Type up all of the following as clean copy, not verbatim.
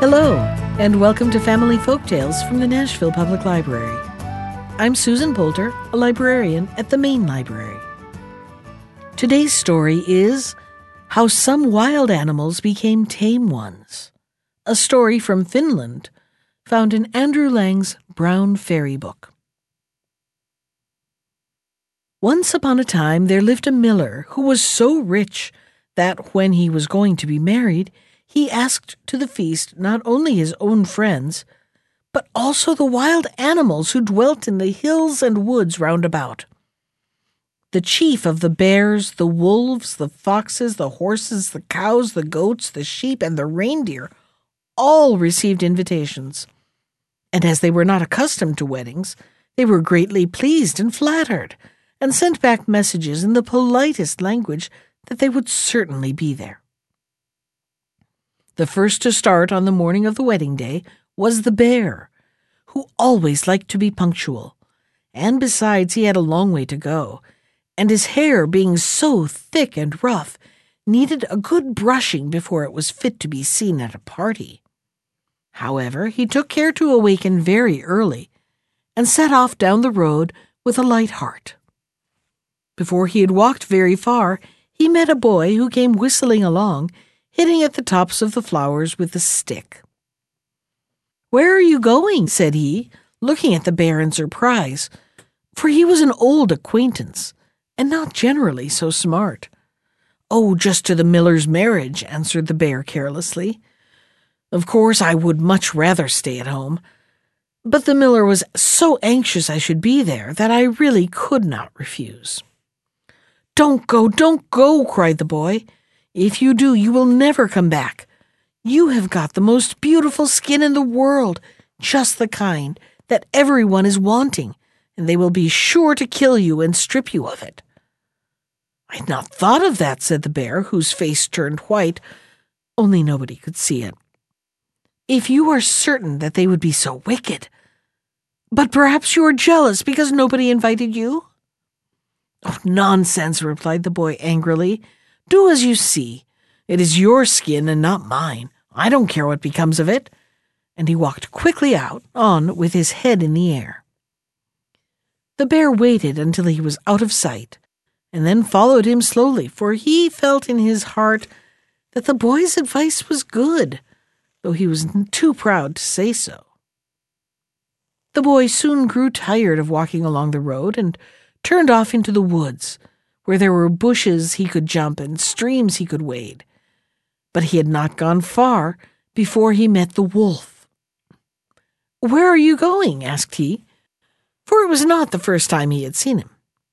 Hello, and welcome to Family Folktales from the Nashville Public Library. I'm Susan Poulter, a librarian at the Main Library. Today's story is How Some Wild Animals Became Tame Ones, a story from Finland found in Andrew Lang's Brown Fairy Book. Once upon a time there lived a miller who was so rich that when he was going to be married, he asked to the feast not only his own friends, but also the wild animals who dwelt in the hills and woods round about. The chief of the bears, the wolves, the foxes, the horses, the cows, the goats, the sheep, and the reindeer all received invitations. And as they were not accustomed to weddings, they were greatly pleased and flattered, and sent back messages in the politest language that they would certainly be there. The first to start on the morning of the wedding day was the bear, who always liked to be punctual, and besides he had a long way to go, and his hair, being so thick and rough, needed a good brushing before it was fit to be seen at a party. However, he took care to awaken very early, and set off down the road with a light heart. Before he had walked very far, he met a boy who came whistling along, hitting at the tops of the flowers with a stick. "Where are you going?" said he, looking at the bear in surprise, for he was an old acquaintance, and not generally so smart. "Oh, just to the miller's marriage," answered the bear carelessly. "Of course, I would much rather stay at home, but the miller was so anxious I should be there that I really could not refuse." Don't go," cried the boy. "If you do, you will never come back. You have got the most beautiful skin in the world, just the kind that everyone is wanting, and they will be sure to kill you and strip you of it." "I had not thought of that," said the bear, whose face turned white, only nobody could see it. "If you are certain that they would be so wicked. But perhaps you are jealous because nobody invited you?" "Oh, nonsense," replied the boy angrily. "Do as you see. It is your skin and not mine. I don't care what becomes of it." And he walked quickly on with his head in the air. The bear waited until he was out of sight, and then followed him slowly, for he felt in his heart that the boy's advice was good, though he was too proud to say so. The boy soon grew tired of walking along the road and turned off into the woods, where there were bushes he could jump and streams he could wade. But he had not gone far before he met the wolf. "Where are you going?" asked he, for it was not the first time he had seen him.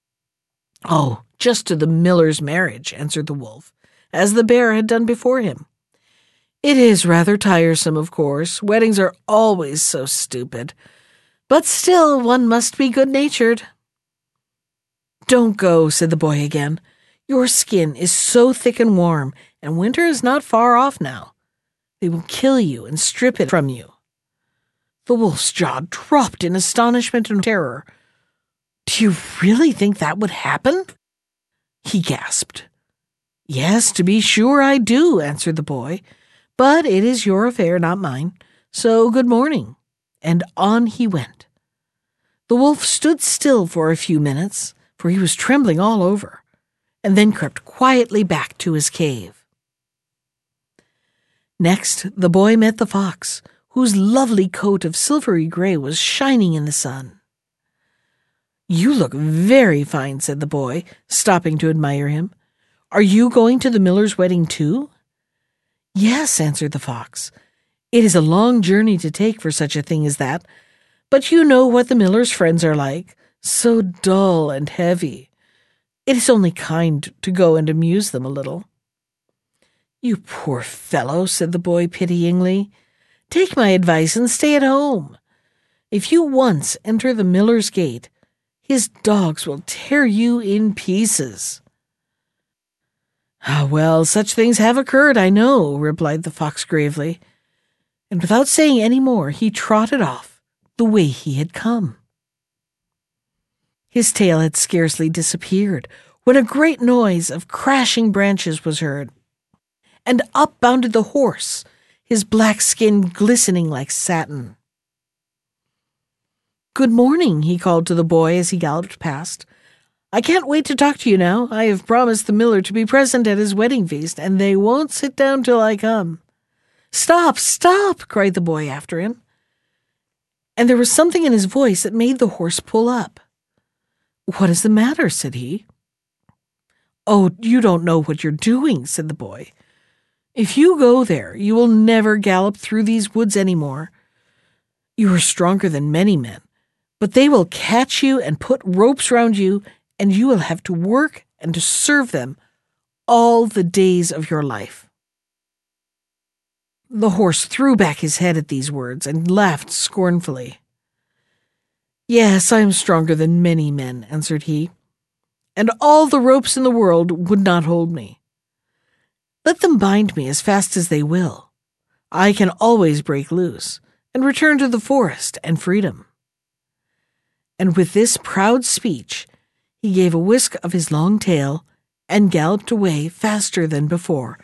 "Oh, just to the miller's marriage," answered the wolf, as the bear had done before him. "It is rather tiresome, of course. Weddings are always so stupid. But still, one must be good-natured." "Don't go," said the boy again. "Your skin is so thick and warm, and winter is not far off now. They will kill you and strip it from you." The wolf's jaw dropped in astonishment and terror. "Do you really think that would happen?" he gasped. "Yes, to be sure I do," answered the boy. "But it is your affair, not mine. So good morning." And on he went. The wolf stood still for a few minutes, for he was trembling all over, and then crept quietly back to his cave. Next, the boy met the fox, whose lovely coat of silvery gray was shining in the sun. "You look very fine," said the boy, stopping to admire him. "Are you going to the miller's wedding too?" "Yes," answered the fox. "It is a long journey to take for such a thing as that, but you know what the miller's friends are like, so dull and heavy. It is only kind to go and amuse them a little." "You poor fellow," said the boy pityingly. "Take my advice and stay at home. If you once enter the miller's gate, his dogs will tear you in pieces." "Ah, well, such things have occurred, I know," replied the fox gravely, and without saying any more, he trotted off the way he had come. His tail had scarcely disappeared when a great noise of crashing branches was heard, and up bounded the horse, his black skin glistening like satin. "Good morning," he called to the boy as he galloped past. "I can't wait to talk to you now. I have promised the miller to be present at his wedding feast, and they won't sit down till I come." "Stop, stop!" cried the boy after him. And there was something in his voice that made the horse pull up. "What is the matter?" said he. "Oh, you don't know what you're doing," said the boy. "If you go there, you will never gallop through these woods any more. You are stronger than many men, but they will catch you and put ropes round you, and you will have to work and to serve them all the days of your life." The horse threw back his head at these words and laughed scornfully. "Yes, I am stronger than many men," answered he, "and all the ropes in the world would not hold me. Let them bind me as fast as they will. I can always break loose and return to the forest and freedom." And with this proud speech, he gave a whisk of his long tail and galloped away faster than before.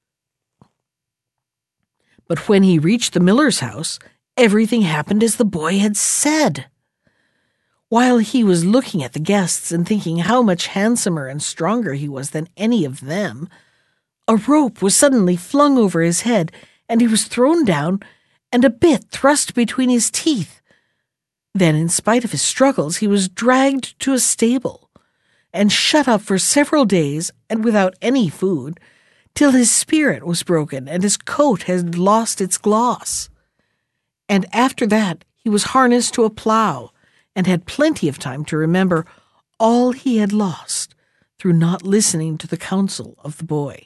But when he reached the miller's house, everything happened as the boy had said. While he was looking at the guests and thinking how much handsomer and stronger he was than any of them, a rope was suddenly flung over his head, and he was thrown down and a bit thrust between his teeth. Then, in spite of his struggles, he was dragged to a stable and shut up for several days and without any food, till his spirit was broken and his coat had lost its gloss. And after that he was harnessed to a plough and had plenty of time to remember all he had lost through not listening to the counsel of the boy.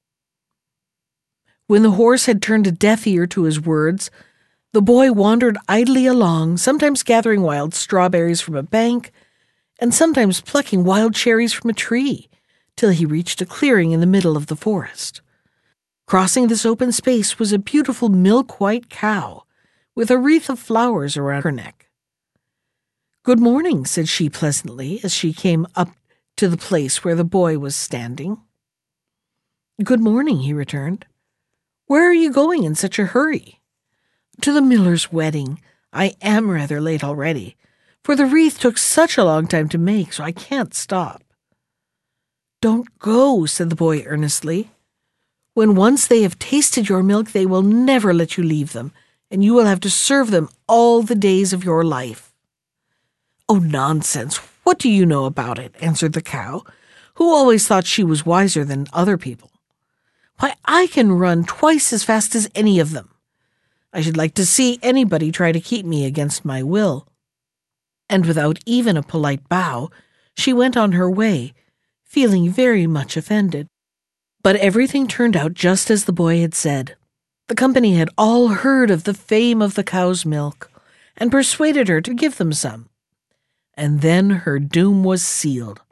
When the horse had turned a deaf ear to his words, the boy wandered idly along, sometimes gathering wild strawberries from a bank, and sometimes plucking wild cherries from a tree, till he reached a clearing in the middle of the forest. Crossing this open space was a beautiful milk-white cow, with a wreath of flowers around her neck. "Good morning," said she pleasantly, as she came up to the place where the boy was standing. "Good morning," he returned. "Where are you going in such a hurry?" "To the miller's wedding. I am rather late already, for the wreath took such a long time to make, so I can't stop." "Don't go," said the boy earnestly. "When once they have tasted your milk, they will never let you leave them, and you will have to serve them all the days of your life." "Oh, nonsense! What do you know about it?" answered the cow, who always thought she was wiser than other people. "Why, I can run twice as fast as any of them. I should like to see anybody try to keep me against my will." And without even a polite bow, she went on her way, feeling very much offended. But everything turned out just as the boy had said. The company had all heard of the fame of the cow's milk, and persuaded her to give them some. And then her doom was sealed.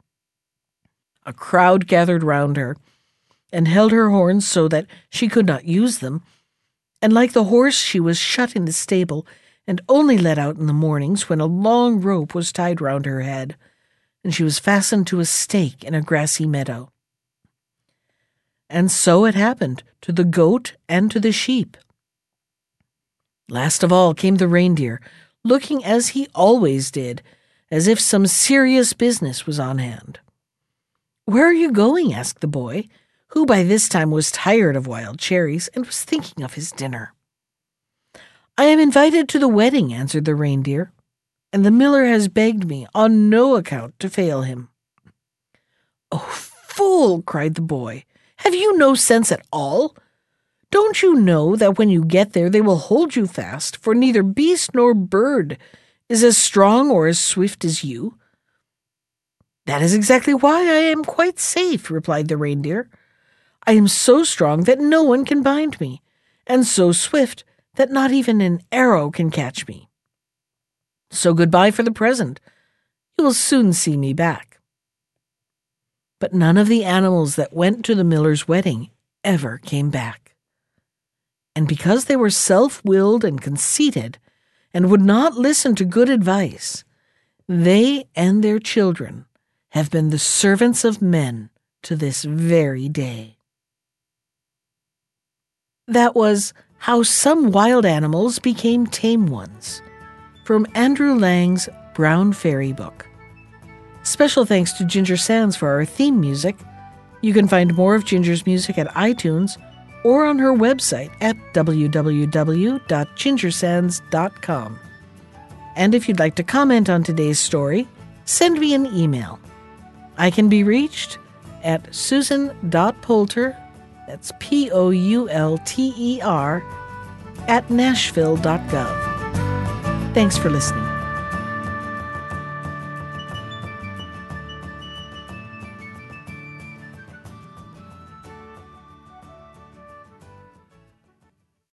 A crowd gathered round her, and held her horns so that she could not use them, and like the horse she was shut in the stable, and only let out in the mornings when a long rope was tied round her head, and she was fastened to a stake in a grassy meadow. And so it happened to the goat and to the sheep. Last of all came the reindeer, looking as he always did, as if some serious business was on hand. "Where are you going?" asked the boy, who by this time was tired of wild cherries and was thinking of his dinner. "I am invited to the wedding," answered the reindeer, "and the miller has begged me on no account to fail him." "Oh, fool!" cried the boy. "Have you no sense at all? Don't you know that when you get there they will hold you fast, for neither beast nor bird is as strong or as swift as you?" "That is exactly why I am quite safe," replied the reindeer. "I am so strong that no one can bind me, and so swift that not even an arrow can catch me. So goodbye for the present. You will soon see me back." But none of the animals that went to the miller's wedding ever came back. And because they were self-willed and conceited, and would not listen to good advice, they and their children have been the servants of men to this very day. That was How Some Wild Animals Became Tame Ones, from Andrew Lang's Brown Fairy book. Special thanks to Ginger Sands for our theme music. You can find more of Ginger's music at iTunes or on her website at www.gingersands.com. And if you'd like to comment on today's story, send me an email. I can be reached at susan.poulter, that's Poulter, @nashville.gov. Thanks for listening.